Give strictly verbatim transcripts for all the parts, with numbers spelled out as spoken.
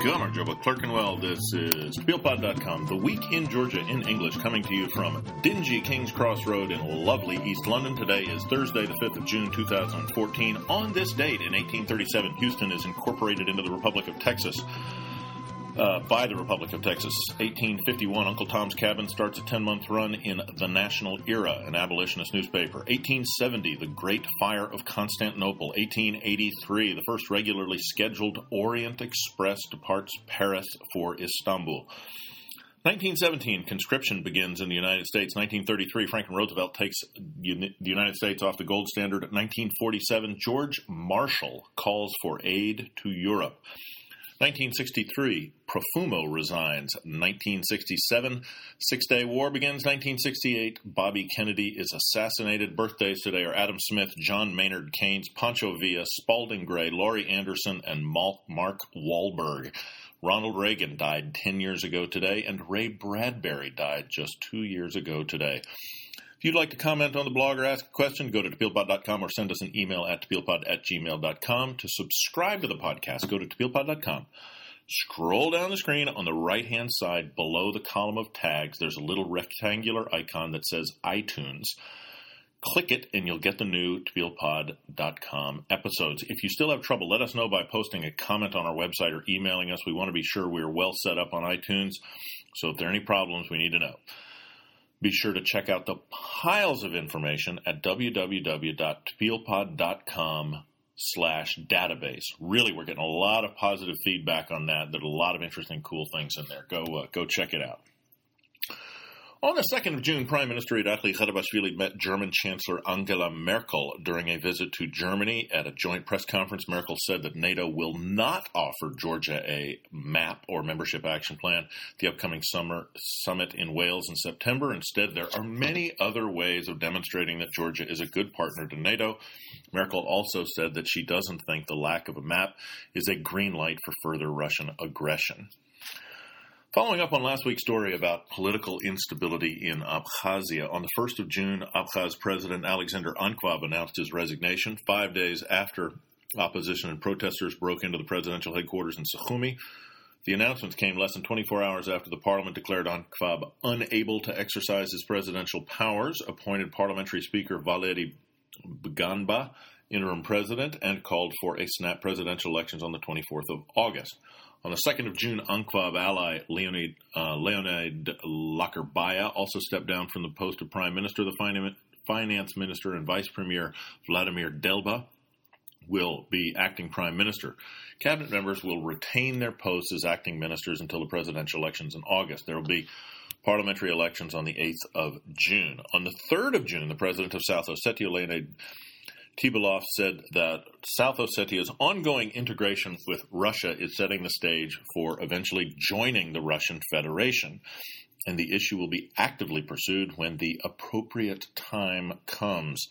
Gummer, Joe Clerkenwell. This is Peel Pod dot com, the week in Georgia in English, coming to you from dingy King's Cross Road in lovely East London. Today is Thursday, the fifth of June, two thousand fourteen. On this date, in eighteen thirty-seven, Houston is incorporated into the Republic of Texas. Uh, by the Republic of Texas. eighteen fifty-one, Uncle Tom's Cabin starts a ten-month run in The National Era, an abolitionist newspaper. eighteen seventy, The Great Fire of Constantinople. eighteen eighty-three, the first regularly scheduled Orient Express departs Paris for Istanbul. nineteen seventeen, conscription begins in the United States. nineteen thirty-three, Franklin Roosevelt takes the United States off the gold standard. nineteen forty-seven, George Marshall calls for aid to Europe. nineteen sixty-three, Profumo resigns. nineteen sixty-seven, Six-Day War begins. nineteen sixty-eight, Bobby Kennedy is assassinated. Birthdays today are Adam Smith, John Maynard Keynes, Pancho Villa, Spalding Gray, Laurie Anderson, and Mark Wahlberg. Ronald Reagan died ten years ago today, and Ray Bradbury died just two years ago today. If you'd like to comment on the blog or ask a question, go to Tepeelpod dot com or send us an email at tepeelpod at gmail dot com. To subscribe to the podcast, go to Tepeelpod dot com. Scroll down the screen on the right-hand side below the column of tags. There's a little rectangular icon that says iTunes. Click it, and you'll get the new Tepeelpod dot com episodes. If you still have trouble, let us know by posting a comment on our website or emailing us. We want to be sure we're well set up on iTunes, so if there are any problems, we need to know. Be sure to check out the piles of information at w w w dot tepeelpod dot com slash database. Really, we're getting a lot of positive feedback on that. There's a lot of interesting, cool things in there. Go, uh, go check it out. On the second of June, Prime Minister Irakli Khatabashvili met German Chancellor Angela Merkel during a visit to Germany. At a joint press conference, Merkel said that NATO will not offer Georgia a map or membership action plan at the upcoming summer summit in Wales in September. Instead, there are many other ways of demonstrating that Georgia is a good partner to NATO. Merkel also said that she doesn't think the lack of a map is a green light for further Russian aggression. Following up on last week's story about political instability in Abkhazia, on the first of June, Abkhaz President Alexander Ankvab announced his resignation five days after opposition and protesters broke into the presidential headquarters in Sukhumi. The announcement came less than twenty-four hours after the parliament declared Ankvab unable to exercise his presidential powers, appointed parliamentary speaker Valery Bganba interim president, and called for a snap presidential elections on the twenty-fourth of August. On the second of June, Ankvab ally Leonid, uh, Leonid Lakerbaya also stepped down from the post of prime minister. The finance minister and vice premier Vladimir Delba will be acting prime minister. Cabinet members will retain their posts as acting ministers until the presidential elections in August. There will be parliamentary elections on the eighth of June. On the third of June, the president of South Ossetia, Leonid Tibilov, said that South Ossetia's ongoing integration with Russia is setting the stage for eventually joining the Russian Federation, and the issue will be actively pursued when the appropriate time comes.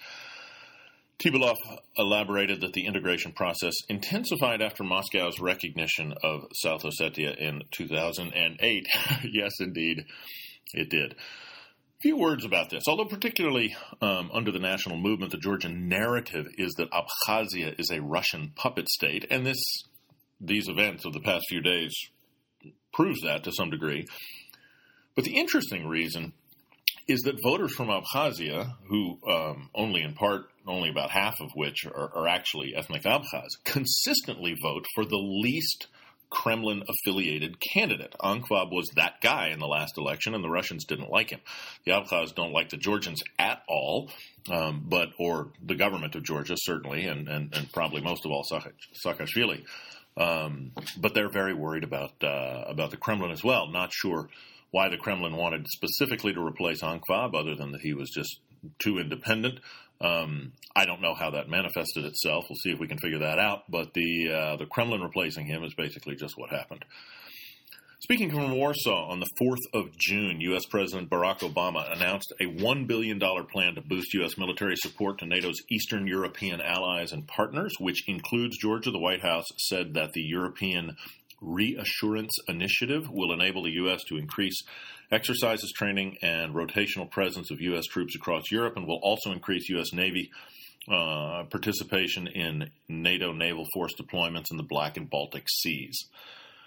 Tibilov elaborated that the integration process intensified after Moscow's recognition of South Ossetia in two thousand eight. Yes, indeed, it did. Few words about this. Although particularly um, under the national movement, the Georgian narrative is that Abkhazia is a Russian puppet state, and this these events of the past few days proves that to some degree. But the interesting reason is that voters from Abkhazia, who um, only in part, only about half of which are, are actually ethnic Abkhaz, consistently vote for the least Kremlin-affiliated candidate. Ankvab was that guy in the last election, and the Russians didn't like him. The Abkhaz don't like the Georgians at all, um, but or the government of Georgia, certainly, and, and, and probably most of all Saakashvili. Um, but they're very worried about uh, about the Kremlin as well. Not sure why the Kremlin wanted specifically to replace Ankvab, other than that he was just too independent. Um, I don't know how that manifested itself. We'll see if we can figure that out. But the uh, the Kremlin replacing him is basically just what happened. Speaking from Warsaw, on the fourth of June, U S. President Barack Obama announced a one billion dollars plan to boost U S military support to NATO's Eastern European allies and partners, which includes Georgia. The White House said that the European Reassurance Initiative will enable the U S to increase exercises, training, and rotational presence of U S troops across Europe, and will also increase U S. Navy uh, participation in NATO naval force deployments in the Black and Baltic Seas.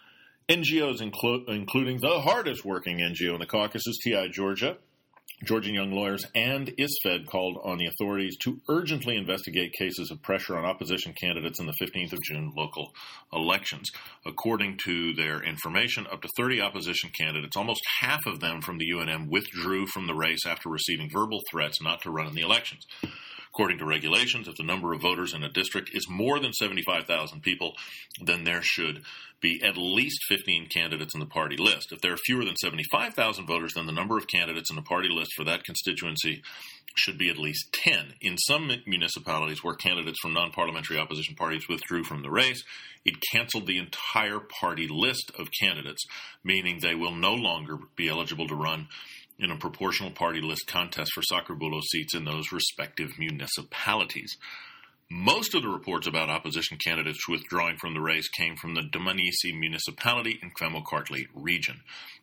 N G Os, inclu- including the hardest-working N G O in the Caucasus, T I Georgia, Georgian Young Lawyers, and ISFED called on the authorities to urgently investigate cases of pressure on opposition candidates in the fifteenth of June local elections. According to their information, up to thirty opposition candidates, almost half of them from the U N M, withdrew from the race after receiving verbal threats not to run in the elections. According to regulations, if the number of voters in a district is more than seventy-five thousand people, then there should be at least fifteen candidates in the party list. If there are fewer than seventy-five thousand voters, then the number of candidates in the party list for that constituency should be at least ten. In some municipalities where candidates from non-parliamentary opposition parties withdrew from the race, it canceled the entire party list of candidates, meaning they will no longer be eligible to run in a proportional party list contest for Sacrabulo seats in those respective municipalities. Most of the reports about opposition candidates withdrawing from the race came from the Dmanisi municipality in Kvemo-Kartli region.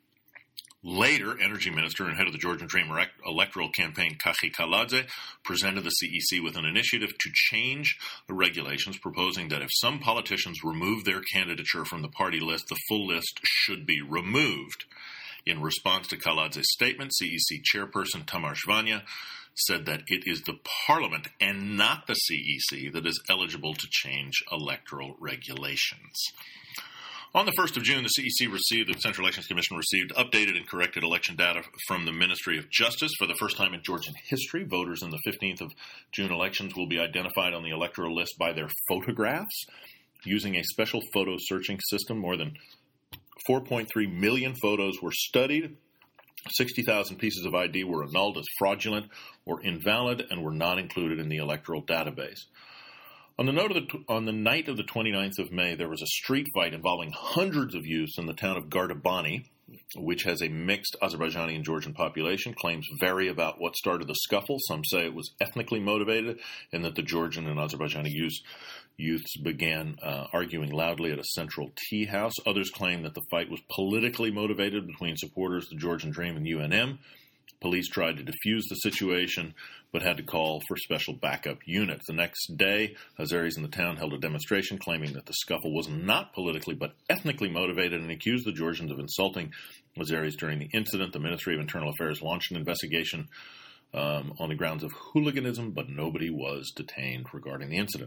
Later, Energy Minister and head of the Georgian Dream electoral campaign, Kachi Kaladze, presented the C E C with an initiative to change the regulations, proposing that if some politicians remove their candidature from the party list, the full list should be removed. In response to Kaladze's statement, C E C chairperson Tamar Shvanya said that it is the parliament and not the C E C that is eligible to change electoral regulations. On the first of June, the C E C received, the Central Elections Commission received updated and corrected election data from the Ministry of Justice. For the first time in Georgian history, voters in the fifteenth of June elections will be identified on the electoral list by their photographs. Using a special photo searching system, more than four point three million photos were studied. sixty thousand pieces of I D were annulled as fraudulent or invalid and were not included in the electoral database. On the, note of the, on the night of the twenty-ninth of May, there was a street fight involving hundreds of youths in the town of Gardabani, which has a mixed Azerbaijani and Georgian population. Claims vary about what started the scuffle. Some say it was ethnically motivated and that the Georgian and Azerbaijani youths, youths began uh, arguing loudly at a central tea house. Others claim that the fight was politically motivated between supporters of the Georgian Dream and U N M. Police tried to defuse the situation, but had to call for special backup units. The next day, Azeris in the town held a demonstration claiming that the scuffle was not politically but ethnically motivated and accused the Georgians of insulting Azeris during the incident. The Ministry of Internal Affairs launched an investigation um, on the grounds of hooliganism, but nobody was detained regarding the incident.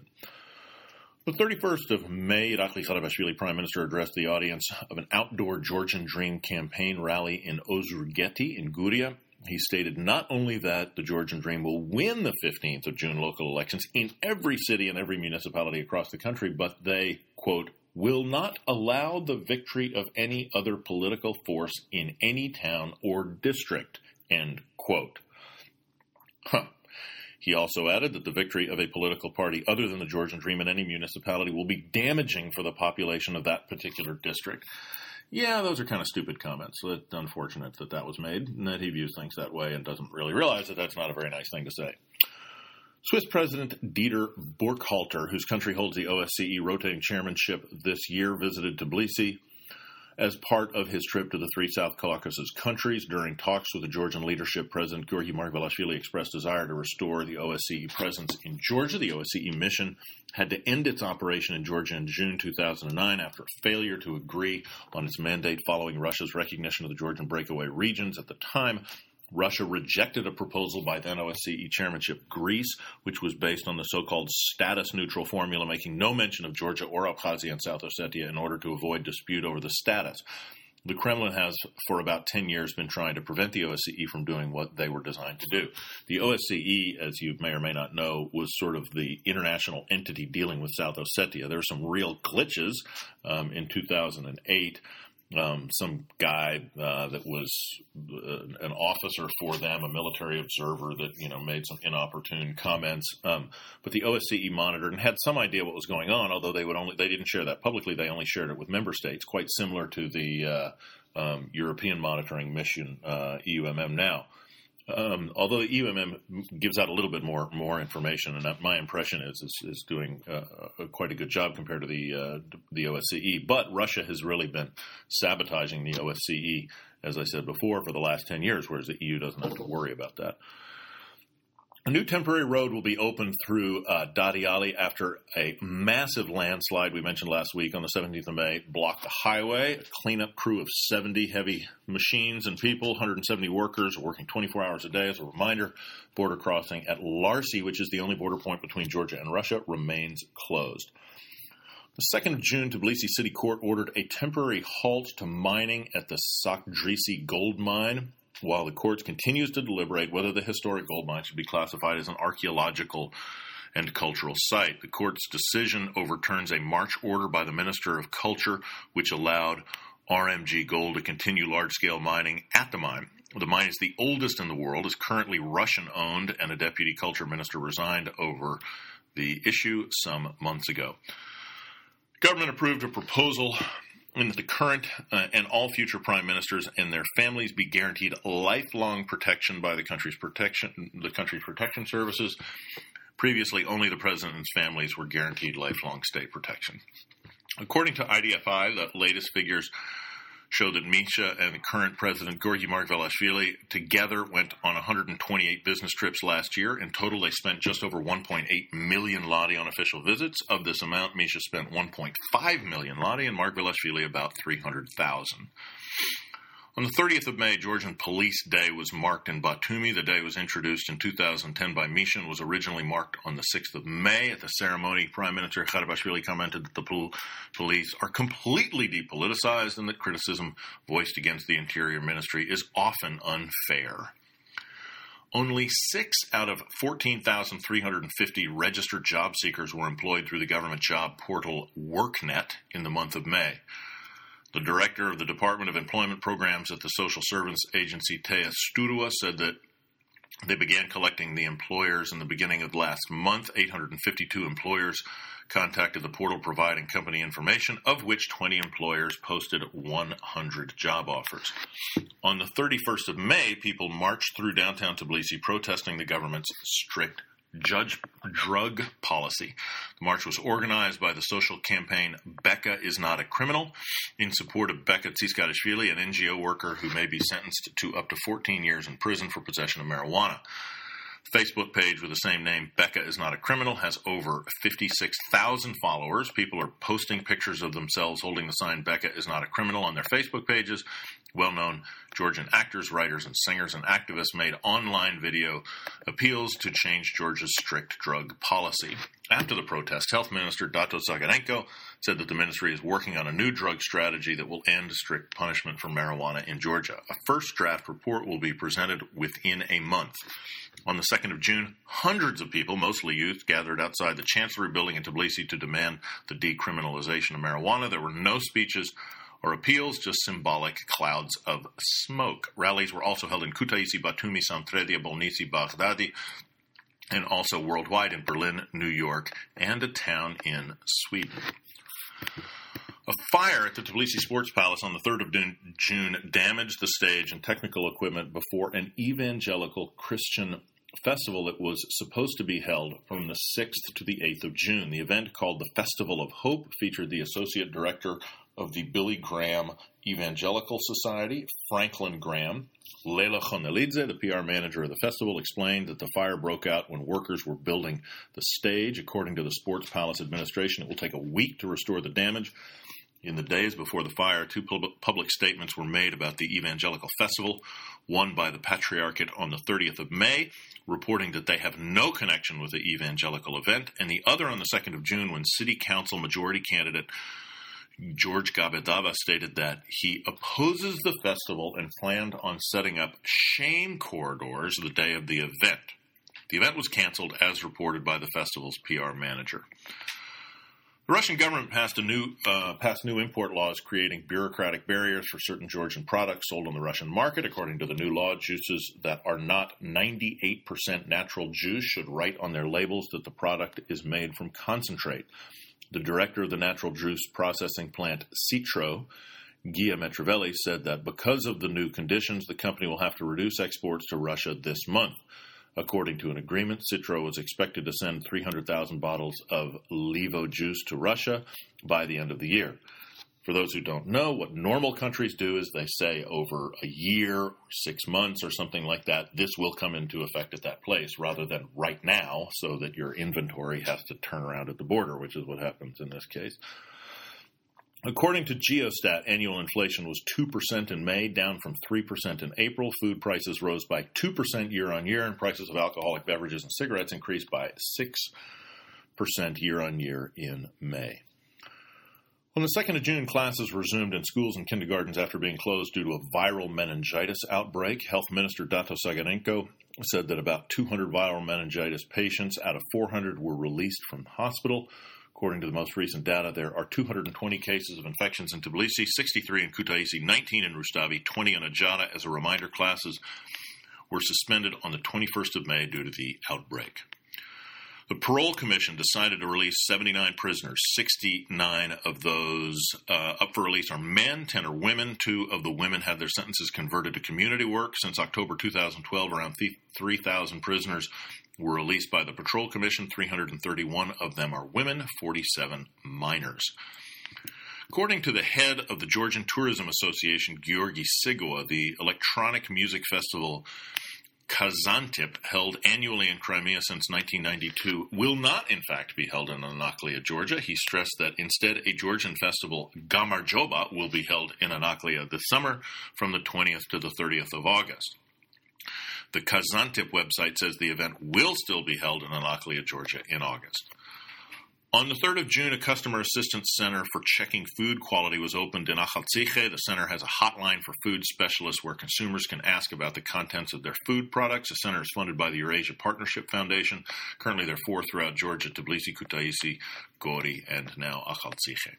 The thirty-first of May, Irakli Kharabashvili, Prime Minister, addressed the audience of an outdoor Georgian Dream campaign rally in Ozurgeti in Guria. He stated not only that the Georgian Dream will win the fifteenth of June local elections in every city and every municipality across the country, but they, quote, will not allow the victory of any other political force in any town or district, end quote. Huh. He also added that the victory of a political party other than the Georgian Dream in any municipality will be damaging for the population of that particular district. Yeah, those are kind of stupid comments. So it's unfortunate that that was made and that he views things that way and doesn't really realize that that's not a very nice thing to say. Swiss President Dieter Burkhalter, whose country holds the O S C E rotating chairmanship this year, visited Tbilisi as part of his trip to the three South Caucasus countries. During talks with the Georgian leadership, President Georgi Margvelashvili expressed desire to restore the O S C E presence in Georgia. The O S C E mission had to end its operation in Georgia in June two thousand nine after a failure to agree on its mandate following Russia's recognition of the Georgian breakaway regions. At the time, Russia rejected a proposal by then O S C E chairmanship Greece, which was based on the so-called status-neutral formula, making no mention of Georgia or Abkhazia and South Ossetia in order to avoid dispute over the status. The Kremlin has, for about ten years, been trying to prevent the O S C E from doing what they were designed to do. The O S C E, as you may or may not know, was sort of the international entity dealing with South Ossetia. There were some real glitches um, in two thousand eight. Um, some guy uh, that was uh, an officer for them, a military observer that, you know, made some inopportune comments. Um, but the O S C E monitored and had some idea what was going on, although they would only they didn't share that publicly. They only shared it with member states, quite similar to the uh, um, European monitoring mission, uh, E U M M now. Um, although the E U M M gives out a little bit more more information, and that, my impression is is, is doing uh, a, quite a good job compared to the uh, the O S C E. But Russia has really been sabotaging the O S C E, as I said before, for the last ten years, whereas the E U doesn't have to worry about that. A new temporary road will be opened through uh, Dadi Ali after a massive landslide we mentioned last week on the seventeenth of May blocked the highway. A cleanup crew of seventy heavy machines and people, one hundred seventy workers, are working twenty-four hours a day. As a reminder, border crossing at Larsi, which is the only border point between Georgia and Russia, remains closed. The second of June, Tbilisi City Court ordered a temporary halt to mining at the Sakdrisi gold mine, while the court continues to deliberate whether the historic gold mine should be classified as an archaeological and cultural site. The court's decision overturns a March order by the Minister of Culture, which allowed R M G Gold to continue large-scale mining at the mine. The mine is the oldest in the world, is currently Russian-owned, and a deputy culture minister resigned over the issue some months ago. The government approved a proposal in that the current uh, and all future prime ministers and their families be guaranteed lifelong protection by the country's protection, the country's protection services. Previously, only the president and his families were guaranteed lifelong state protection. According to I D F I, the latest figures show that Misha and the current president, Georgi Margvelashvili, together went on one hundred twenty-eight business trips last year. In total, they spent just over one point eight million lari on official visits. Of this amount, Misha spent one point five million lari and Margvelashvili about three hundred thousand. On the thirtieth of May, Georgian Police Day was marked in Batumi. The day was introduced in two thousand ten by Misha and was originally marked on the sixth of May. At the ceremony, Prime Minister Kharibashvili commented that the pol- police are completely depoliticized and that criticism voiced against the Interior Ministry is often unfair. Only six out of fourteen thousand three hundred fifty registered job seekers were employed through the government job portal WorkNet in the month of May. The director of the Department of Employment Programs at the Social Services Agency, Teya Studua, said that they began collecting the employers in the beginning of last month. eight hundred fifty-two employers contacted the portal providing company information, of which twenty employers posted one hundred job offers. On the thirty-first of May, people marched through downtown Tbilisi protesting the government's strict Judge drug policy. The march was organized by the social campaign Beka is Not a Criminal in support of Beka Tsiskadishvili, an N G O worker who may be sentenced to up to fourteen years in prison for possession of marijuana. The Facebook page with the same name, Beka is Not a Criminal, has over fifty-six thousand followers. People are posting pictures of themselves holding the sign Beka is Not a Criminal on their Facebook pages. Well-known Georgian actors, writers, and singers and activists made online video appeals to change Georgia's strict drug policy. After the protest, Health Minister Dato Zagarenko said that the ministry is working on a new drug strategy that will end strict punishment for marijuana in Georgia. A first draft report will be presented within a month. On the second of June, hundreds of people, mostly youth, gathered outside the Chancellery building in Tbilisi to demand the decriminalization of marijuana. There were no speeches or appeals, just symbolic clouds of smoke. Rallies were also held in Kutaisi, Batumi, Samtredia, Bolnisi, Baghdadi, and also worldwide in Berlin, New York, and a town in Sweden. A fire at the Tbilisi Sports Palace on the third of June damaged the stage and technical equipment before an evangelical Christian festival that was supposed to be held from the sixth to the eighth of June. The event, called the Festival of Hope, featured the associate director of the Billy Graham Evangelical Society, Franklin Graham. Leila Khonelidze, the P R manager of the festival, explained that the fire broke out when workers were building the stage. According to the Sports Palace administration, it will take a week to restore the damage. In the days before the fire, two public statements were made about the Evangelical Festival, one by the Patriarchate on the thirtieth of May, reporting that they have no connection with the evangelical event, and the other on the second of June when City Council Majority Candidate George Gabedava stated that he opposes the festival and planned on setting up shame corridors the day of the event. The event was canceled, as reported by the festival's P R manager. The Russian government passed a new uh, passed new import laws creating bureaucratic barriers for certain Georgian products sold on the Russian market. According to the new law, juices that are not ninety-eight percent natural juice should write on their labels that the product is made from concentrate. The director of the natural juice processing plant Citro, Gia Metrovelli, said that because of the new conditions, the company will have to reduce exports to Russia this month. According to an agreement, Citro was expected to send three hundred thousand bottles of Levo juice to Russia by the end of the year. For those who don't know, what normal countries do is they say over a year or six months or something like that, this will come into effect at that place, rather than right now, so that your inventory has to turn around at the border, which is what happens in this case. According to Geostat, annual inflation was two percent in May, down from three percent in April. Food prices rose by two percent year-on-year, and prices of alcoholic beverages and cigarettes increased by six percent year-on-year in May. On the second of June, classes resumed in schools and kindergartens after being closed due to a viral meningitis outbreak. Health Minister Dato Sagarenko said that about two hundred viral meningitis patients out of four hundred were released from the hospital. According to the most recent data, there are two hundred twenty cases of infections in Tbilisi, sixty-three in Kutaisi, nineteen in Rustavi, twenty in Ajata. As a reminder, classes were suspended on the twenty-first of May due to the outbreak. The Parole Commission decided to release seventy-nine prisoners. sixty-nine of those uh, up for release are men, ten are women. Two of the women had their sentences converted to community work. Since October two thousand twelve, around three thousand prisoners were released by the Patrol Commission. three hundred thirty-one of them are women, forty-seven minors. According to the head of the Georgian Tourism Association, Georgi Sigua, the electronic music festival Kazantip, held annually in Crimea since nineteen ninety-two, will not, in fact, be held in Anaklia, Georgia. He stressed that instead a Georgian festival, Gamarjoba, will be held in Anaklia this summer from the twentieth to the thirtieth of August. The Kazantip website says the event will still be held in Anaklia, Georgia in August. On the third of June, a customer assistance center for checking food quality was opened in Akhaltsikhe. The center has a hotline for food specialists where consumers can ask about the contents of their food products. The center is funded by the Eurasia Partnership Foundation. Currently, there are four throughout Georgia: Tbilisi, Kutaisi, Gori, and now Akhaltsikhe.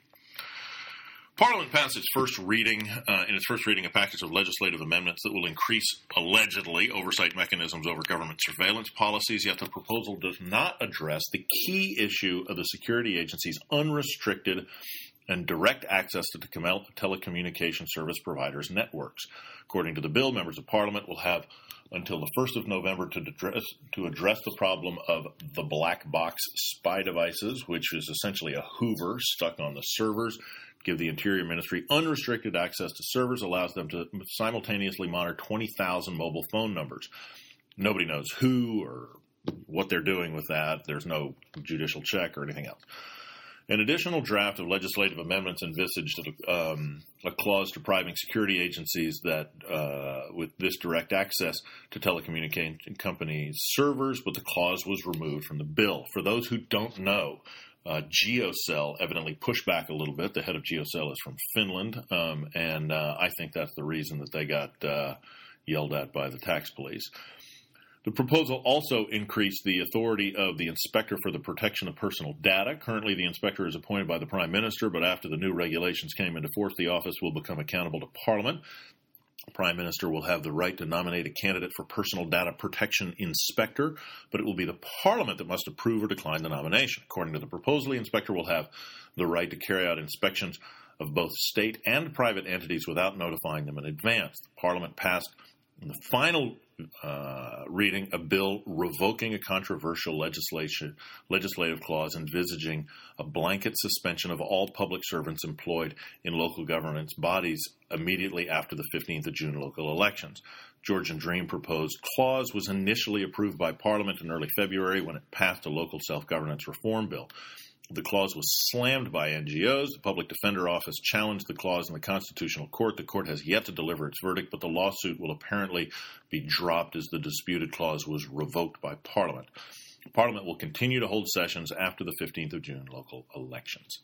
Parliament passed its first reading, uh, in its first reading, a package of legislative amendments that will increase, allegedly, oversight mechanisms over government surveillance policies, yet the proposal does not address the key issue of the security agency's unrestricted and direct access to the telecommunication service providers' networks. According to the bill, members of Parliament will have until the first of November to address, to address the problem of the black box spy devices, which is essentially a Hoover stuck on the servers. Give the Interior Ministry unrestricted access to servers, allows them to simultaneously monitor twenty thousand mobile phone numbers. Nobody knows who or what they're doing with that. There's no judicial check or anything else. An additional draft of legislative amendments envisaged um, a clause depriving security agencies that uh, with this direct access to telecommunication companies' servers, but the clause was removed from the bill. For those who don't know, Uh, GeoCell evidently pushed back a little bit. The head of GeoCell is from Finland, um, and uh, I think that's the reason that they got uh, yelled at by the tax police. The proposal also increased the authority of the Inspector for the Protection of Personal Data. Currently, the inspector is appointed by the Prime Minister, but after the new regulations came into force, the office will become accountable to Parliament. The Prime Minister will have the right to nominate a candidate for Personal Data Protection Inspector, but it will be the Parliament that must approve or decline the nomination. According to the proposal, the inspector will have the right to carry out inspections of both state and private entities without notifying them in advance. The Parliament passed in the final uh, reading a bill revoking a controversial legislation, legislative clause envisaging a blanket suspension of all public servants employed in local governance bodies immediately after the fifteenth of June local elections. Georgian Dream proposed clause was initially approved by Parliament in early February when it passed a local self-governance reform bill. The clause was slammed by N G Os. The Public Defender Office challenged the clause in the Constitutional Court. The court has yet to deliver its verdict, but the lawsuit will apparently be dropped as the disputed clause was revoked by Parliament. Parliament will continue to hold sessions after the fifteenth of June local elections.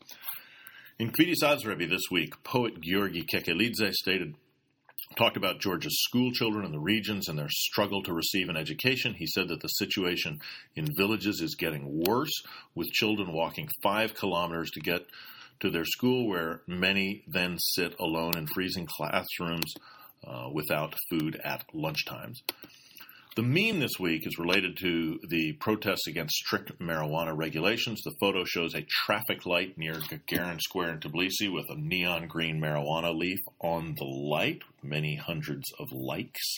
In Kvidis Azrevi this week, poet Georgi Kekelidze stated, talked about Georgia's school children in the regions and their struggle to receive an education. He said that the situation in villages is getting worse, with children walking five kilometers to get to their school, where many then sit alone in freezing classrooms uh, without food at lunchtimes. The meme this week is related to the protests against strict marijuana regulations. The photo shows a traffic light near Gagarin Square in Tbilisi with a neon green marijuana leaf on the light, with many hundreds of likes.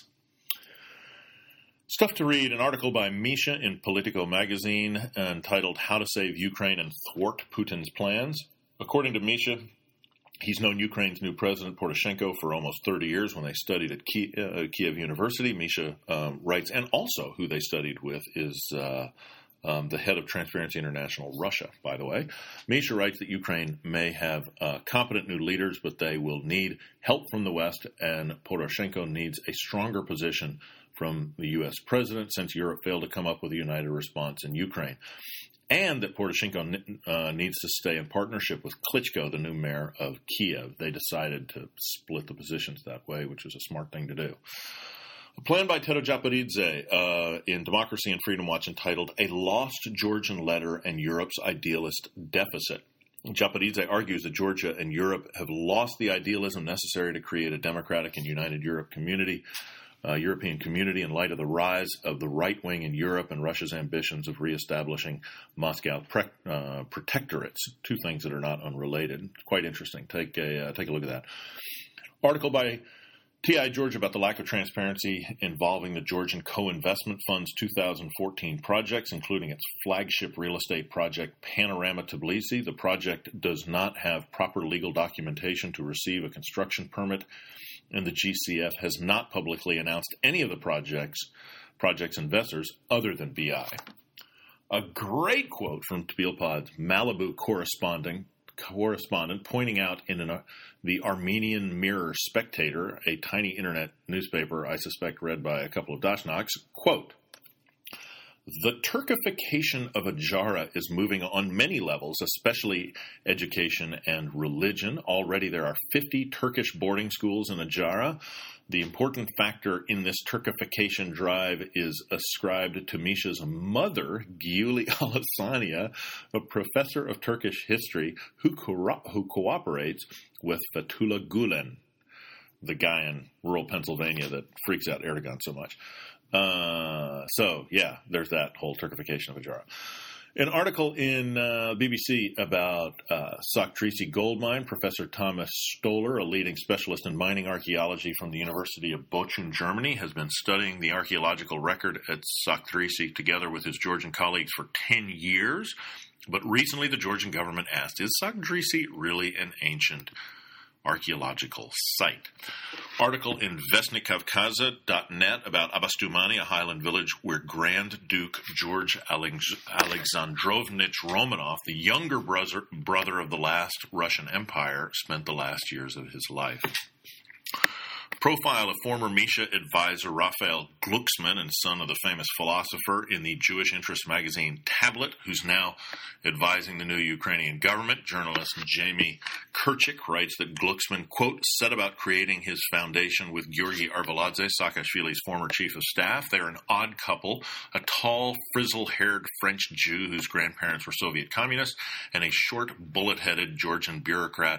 Stuff to read, an article by Misha in Politico magazine entitled How to Save Ukraine and Thwart Putin's Plans. According to Misha, He's known Ukraine's new president, Poroshenko, for almost thirty years when they studied at Kiev, uh, Kiev University, Misha um, writes. And also who they studied with is uh, um, the head of Transparency International, Russia, by the way. Misha writes that Ukraine may have uh, competent new leaders, but they will need help from the West, and Poroshenko needs a stronger position from the U S president since Europe failed to come up with a united response in Ukraine. And that Poroshenko uh, needs to stay in partnership with Klitschko, the new mayor of Kiev. They decided to split the positions that way, which was a smart thing to do. A plan by Tero Japaridze uh, in Democracy and Freedom Watch entitled A Lost Georgian Letter and Europe's Idealist Deficit. Japaridze argues that Georgia and Europe have lost the idealism necessary to create a democratic and united Europe community. Uh, European community in light of the rise of the right wing in Europe and Russia's ambitions of reestablishing Moscow pre- uh, protectorates, two things that are not unrelated. Quite interesting. Take a uh, take a look at that. Article by T I Georgia about the lack of transparency involving the Georgian Co-Investment Fund's two thousand fourteen projects, including its flagship real estate project, Panorama Tbilisi. The project does not have proper legal documentation to receive a construction permit, and the G C F has not publicly announced any of the projects project's investors other than B I. A great quote from TbilPod's Malibu correspondent, correspondent pointing out in an, uh, the Armenian Mirror Spectator, a tiny internet newspaper I suspect read by a couple of Dashnaks, quote, "The Turkification of Ajara is moving on many levels, especially education and religion. Already there are fifty Turkish boarding schools in Ajara. The important factor in this Turkification drive is ascribed to Misha's mother, Giuli Alessania, a professor of Turkish history who, co- who cooperates with Fethullah Gulen, the guy in rural Pennsylvania that freaks out Erdogan so much." Uh, so, yeah, there's that whole Turkification of Ajara. An article in uh, B B C about uh, Saktrisi gold mine. Professor Thomas Stoller, a leading specialist in mining archaeology from the University of Bochum, Germany, has been studying the archaeological record at Saktrisi together with his Georgian colleagues for ten years. But recently the Georgian government asked, is Saktrisi really an ancient archaeological site? Article in Vestnik Kavkaza dot net about Abastumani, a highland village where Grand Duke George Alex- Alexandrovich Romanov, the younger brother, brother of the last Russian Empire, spent the last years of his life. Profile of former Misha advisor Raphael Glucksman and son of the famous philosopher in the Jewish interest magazine Tablet, who's now advising the new Ukrainian government. Journalist Jamie Kirchik writes that Glucksman, quote, set about creating his foundation with Georgi Arveladze, Saakashvili's former chief of staff. They're an odd couple, a tall, frizzle-haired French Jew whose grandparents were Soviet communists, and a short, bullet-headed Georgian bureaucrat.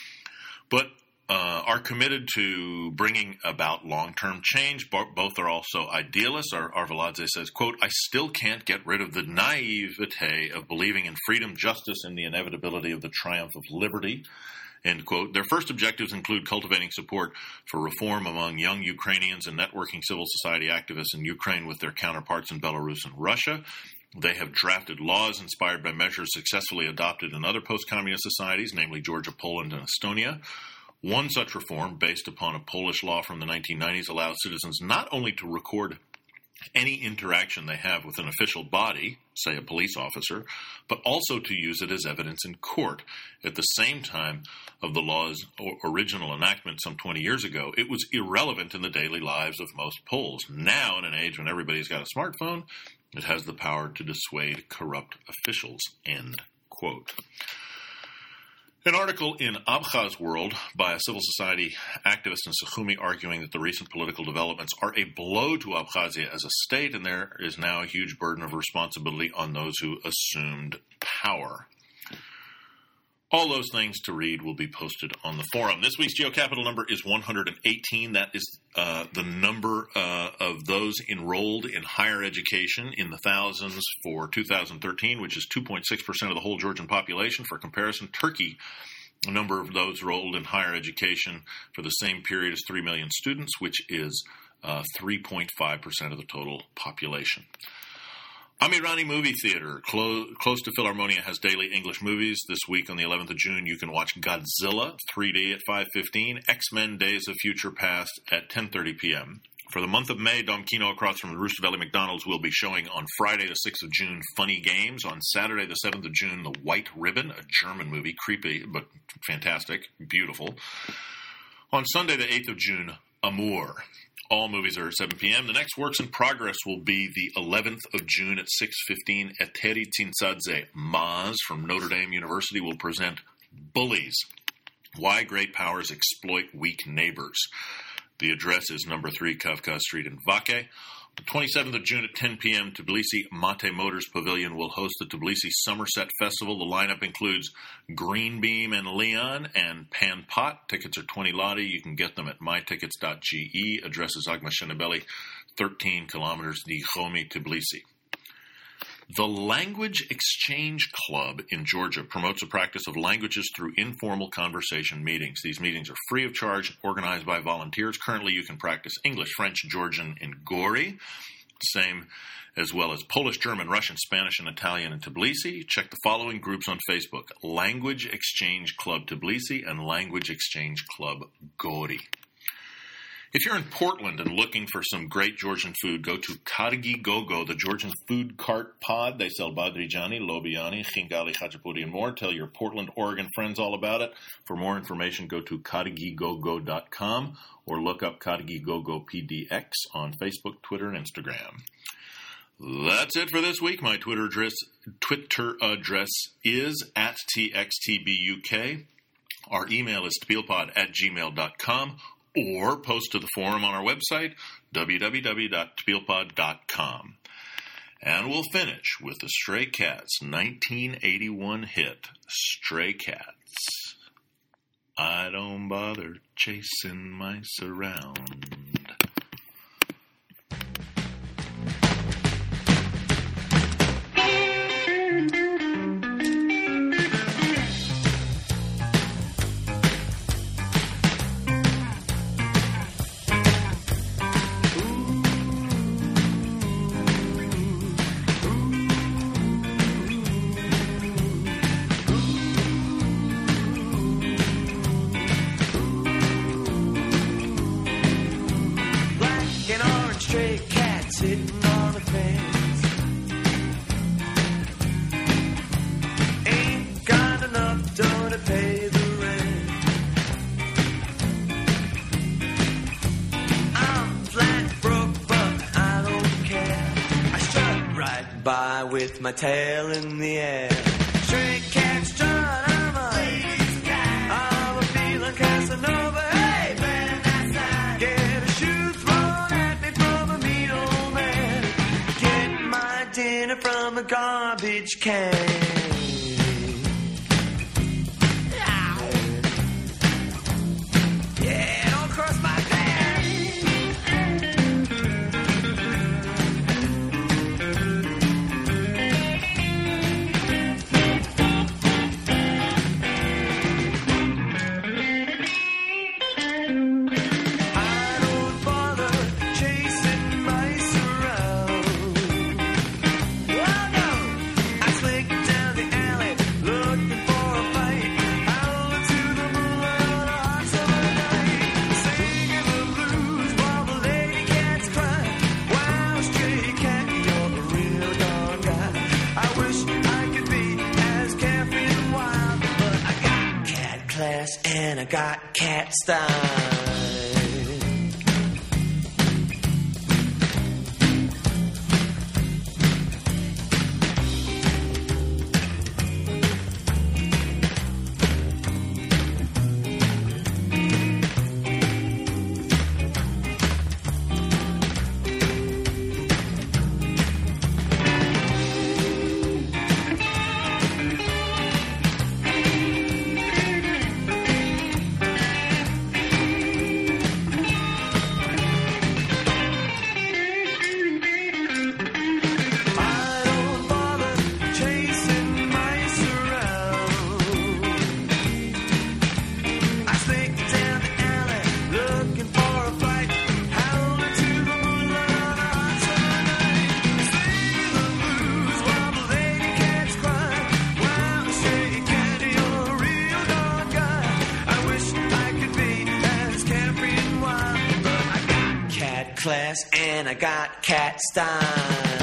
But Uh, are committed to bringing about long-term change. Bo- both are also idealists. Ar- Arveladze says, quote, I still can't get rid of the naivete of believing in freedom, justice, and the inevitability of the triumph of liberty, end quote. Their first objectives include cultivating support for reform among young Ukrainians and networking civil society activists in Ukraine with their counterparts in Belarus and Russia. They have drafted laws inspired by measures successfully adopted in other post-communist societies, namely Georgia, Poland, and Estonia. One such reform, based upon a Polish law from the nineteen nineties, allows citizens not only to record any interaction they have with an official body, say a police officer, but also to use it as evidence in court. At the same time of the law's original enactment some twenty years ago, it was irrelevant in the daily lives of most Poles. Now, in an age when everybody's got a smartphone, it has the power to dissuade corrupt officials, end quote. An article in Abkhaz World by a civil society activist in Sukhumi arguing that the recent political developments are a blow to Abkhazia as a state, and there is now a huge burden of responsibility on those who assumed power. All those things to read will be posted on the forum. This week's GeoCapital number is one hundred eighteen. That is uh, the number uh, of those enrolled in higher education in the thousands for two thousand thirteen, which is two point six percent of the whole Georgian population. For comparison, Turkey, the number of those enrolled in higher education for the same period is three million students, which is uh, three point five percent of the total population. Amirani Movie Theater, clo- close to Philharmonia, has daily English movies. This week on the eleventh of June, you can watch Godzilla three D at five fifteen, X-Men Days of Future Past at ten thirty p.m. For the month of May, Dom Kino across from the Rooster Valley McDonald's will be showing on Friday the sixth of June, Funny Games. On Saturday the seventh of June, The White Ribbon, a German movie, creepy but fantastic, beautiful. On Sunday the eighth of June, Amour. All movies are at seven p.m. The next Works in Progress will be the eleventh of June at six fifteen. Eteri Tsinsadze Maz from Notre Dame University will present Bullies, Why Great Powers Exploit Weak Neighbors. The address is number three Kavkaz Street in Vake. The twenty-seventh of June at ten p.m., Tbilisi Mate Motors Pavilion will host the Tbilisi Somerset Festival. The lineup includes Green Beam and Leon and Pan Pot. Tickets are twenty lari. You can get them at my tickets dot g e. Address is Agma Shenebeli, thirteen kilometers Nichomi, Tbilisi. The Language Exchange Club in Georgia promotes a practice of languages through informal conversation meetings. These meetings are free of charge, organized by volunteers. Currently, you can practice English, French, Georgian, and Gori, same as well as Polish, German, Russian, Spanish, and Italian in Tbilisi. Check the following groups on Facebook: Language Exchange Club Tbilisi and Language Exchange Club Gori. If you're in Portland and looking for some great Georgian food, go to Kargi Gogo, the Georgian food cart pod. They sell badrijani, lobiani, chingali, khachapuri, and more. Tell your Portland, Oregon friends all about it. For more information, go to kargi gogo dot com or look up Kargi Gogo P D X on Facebook, Twitter, and Instagram. That's it for this week. My Twitter address, Twitter address is at T X T B U K. Our email is tbilpod at gmail dot com. Or post to the forum on our website, w w w dot tbilpod dot com. And we'll finish with the Stray Cats' nineteen eighty-one hit, Stray Cats. I don't bother chasing mice around. Sitting on the fence, ain't got enough dough to pay the rent. I'm flat broke, but I don't care. I strut right by with my tail in the air. Stray cat strut, I'm a ladies' cat. I'm a feeling Casanova. Hey, man, get a shoe thrown at me from a mean old man. Get my dinner from a garbage can. Yeah, don't cross my path. I don't bother chasing mice around. Oh no, I slink down the alley looking for a fight. Howling to the moonlight on a hot summer night, singing the blues while the lady cats cry. Wow, stray cat, you're a real darn guy. I wish I could be as carefree and wild, but I got cat class and I got cat style. and I got cat style.